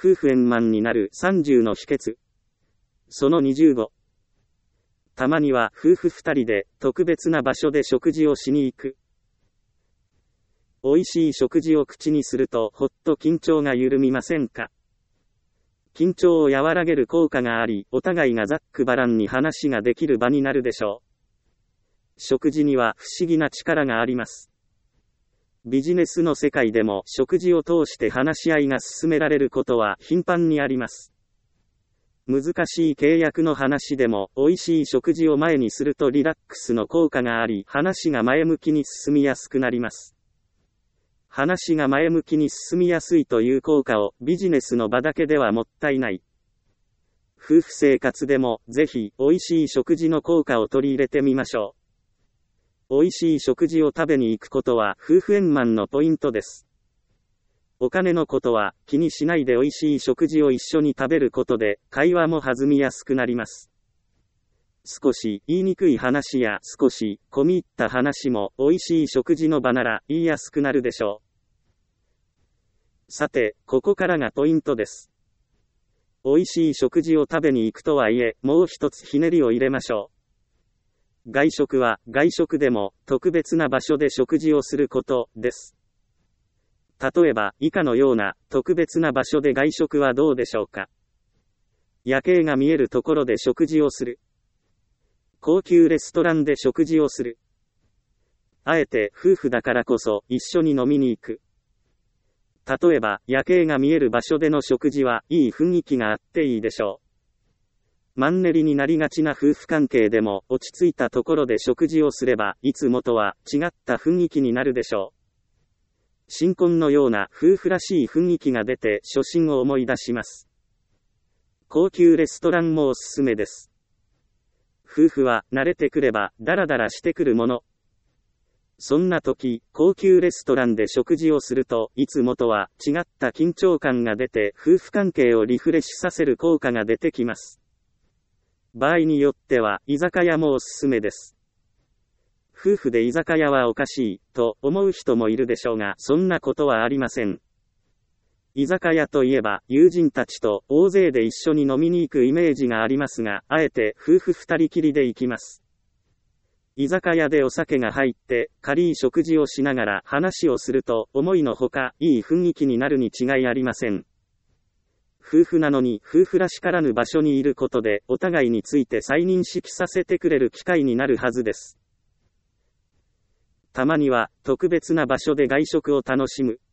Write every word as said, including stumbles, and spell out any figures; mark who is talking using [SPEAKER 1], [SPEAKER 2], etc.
[SPEAKER 1] 夫婦円満になるさんじゅうの秘訣。そのにじゅうご。たまには夫婦二人で特別な場所で食事をしに行く。美味しい食事を口にするとほっと緊張が緩みませんか？緊張を和らげる効果があり、お互いがざっくばらんに話ができる場になるでしょう。食事には不思議な力があります。ビジネスの世界でも食事を通して話し合いが進められることは頻繁にあります。難しい契約の話でも美味しい食事を前にするとリラックスの効果があり、話が前向きに進みやすくなります。話が前向きに進みやすいという効果をビジネスの場だけではもったいない。夫婦生活でもぜひ美味しい食事の効果を取り入れてみましょう。美味しい食事を食べに行くことは夫婦円満のポイントです。お金のことは気にしないで美味しい食事を一緒に食べることで会話も弾みやすくなります。少し言いにくい話や少し込み入った話も美味しい食事の場なら言いやすくなるでしょう。さて、ここからがポイントです。美味しい食事を食べに行くとはいえ、もう一つひねりを入れましょう。外食は外食でも特別な場所で食事をすることです。例えば以下のような特別な場所で外食はどうでしょうか。夜景が見えるところで食事をする。高級レストランで食事をする。あえて夫婦だからこそ一緒に飲みに行く。例えば夜景が見える場所での食事はいい雰囲気があっていいでしょう。マンネリになりがちな夫婦関係でも落ち着いたところで食事をすればいつもとは違った雰囲気になるでしょう。新婚のような夫婦らしい雰囲気が出て初心を思い出します。高級レストランもおすすめです。夫婦は慣れてくればダラダラしてくるもの。そんな時、高級レストランで食事をするといつもとは違った緊張感が出て夫婦関係をリフレッシュさせる効果が出てきます。場合によっては居酒屋もおすすめです。夫婦で居酒屋はおかしいと思う人もいるでしょうが、そんなことはありません。居酒屋といえば友人たちと大勢で一緒に飲みに行くイメージがありますが、あえて夫婦二人きりで行きます。居酒屋でお酒が入って軽い食事をしながら話をすると思いのほかいい雰囲気になるに違いありません。夫婦なのに夫婦らしからぬ場所にいることでお互いについて再認識させてくれる機会になるはずです。たまには特別な場所で外食を楽しむ。